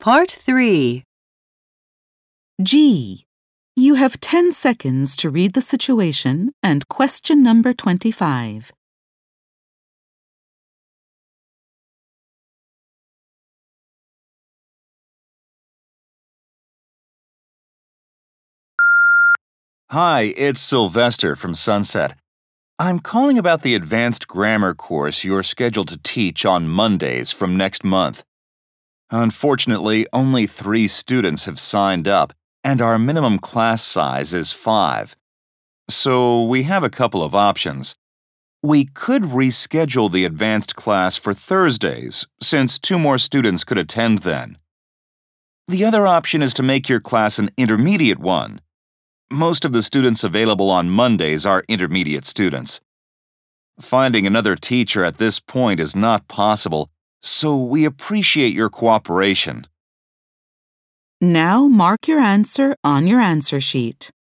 Part 3. G. You have 10 seconds to read the situation and question number 25. Hi, it's Sylvester from Sunset. I'm calling about the advanced grammar course you're scheduled to teach on Mondays from next month. Unfortunately, only 3 students have signed up, and our minimum class size is 5. So we have a couple of options. We could reschedule the advanced class for Thursdays, since 2 more students could attend then. The other option is to make your class an intermediate one. Most of the students available on Mondays are intermediate students. Finding another teacher at this point is not possible, so we appreciate your cooperation. Now mark your answer on your answer sheet.